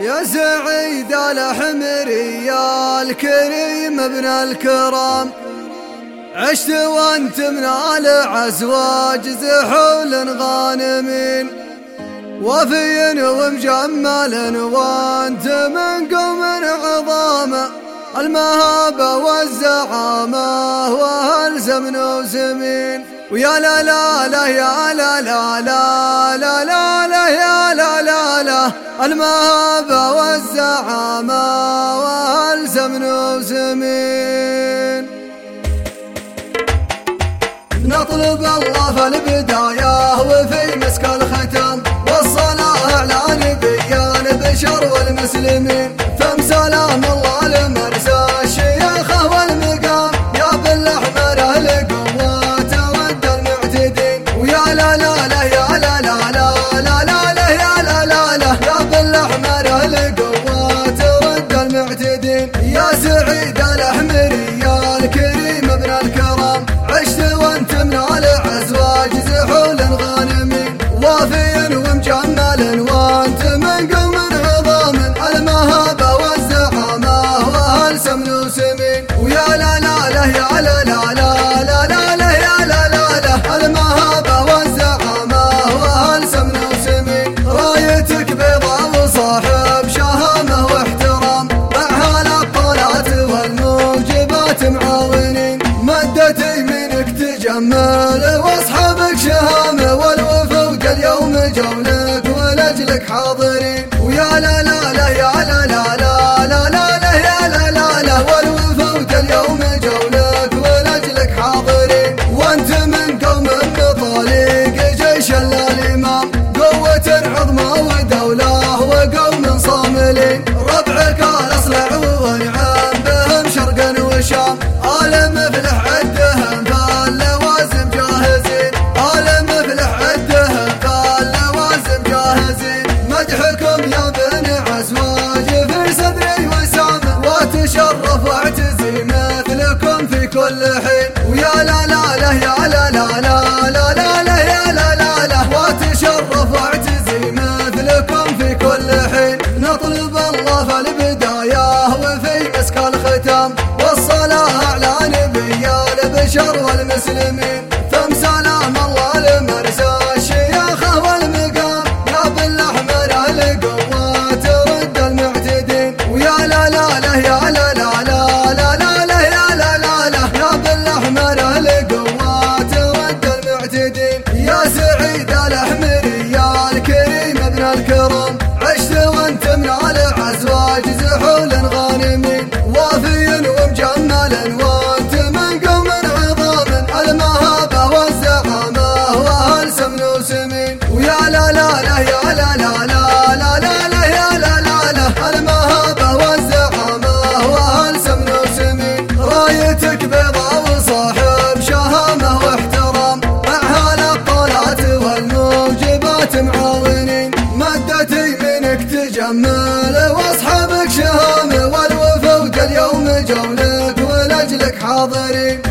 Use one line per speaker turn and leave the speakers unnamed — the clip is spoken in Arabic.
يا سعيد الحمري يا الكريم ابن الكرام، عشت وانت من العزواج زحول غانمين، وفي ومجمل وانت من قوم عظام، المهابة والزعامة والزمن وزمين. ويا لا لا لا يا لا لا لا لا لا لا يا لا لا لا، المهابة والزعامة والزمن وزمين. نطلب الله في البداية وفي مسك الختام، والصلاة على نبي البشر والمسلمين. ثم سلام الله لمرسى الشيخة والمقام، يا بالاحمر القوات ود المعتدين. ويا لا لا لا يا لا لا لا لا لا لا يا لا لا لا، يا بالاحمر القوات ود المعتدين. يا سعيد الحمري يا الكريم ابن الكرام، عشت وانت من العزواج زحول غانمين، وافي ومجمل وانت من قوم عظام، المهابة والزعامة والسمن وسمين. ويا لا لا لا يا لا لا لا لا لا لا يا لا لا لا، المهابة والزعامة والسمن وسمين. رايتك بيضاء وصاحب شهامة واحترام، معها الابطالات والموجبات معاونين. مدت يمينك تجمل واصحابك شهامة، والوفود اليوم جولك ولاجلك حاضرين. ويا لا لا لا يا لا لا لا لا لا لا يا لا لا لا، والوفود اليوم جولك ولاجلك حاضرين. وانت من قوم بطريق جيش الامام، قوة عظمى ودولة وقوم صاملين. ربعك الاصلع ونعم بهم شرقا وشام، آل مفلح عدهم فاللوازم جاهزين، آل مفلح عدهم فاللوازم جاهزين. مدحكم يا بن عزواج في صدري وسام، واتشرف واعتزي مثلكم في كل حين. ويا لا لا لا يا لا لا لا لا لا لا يا لا لا لا، واتشرف واعتزي مثلكم في كل حين. نطلب الله في البداية وفي مسك الختام، والصلاة على نبي البشر والمسلمين. ثم سلام الله لمرسى الشيخة والمقام، يا بالاحمر القوات رد المعتدين. ويا لا لا لا يا لا لا لا لا لا لا يا لا لا لا، يا بالاحمر القوات رد المعتدين. يا سعيد الحمري يا الكريم ابن الكرام، عشت وانت من العزواج زحول غانمين، وافي ومجمل وانت من قوم عظام، المهابة والزعامة والسمن وسمين. ويا لا لا لا يا لا لا لا لا لا لا يا لا لا لا، المهابة والزعامة والسمن وسمين. رايتك بيضاء وصاحب شهامة واحترام، معها الابطالات والموجبات معاونين. مدت يمينك تجمل واصحابك شهامة، والوفود اليوم جولك ولاجلك حاضرين.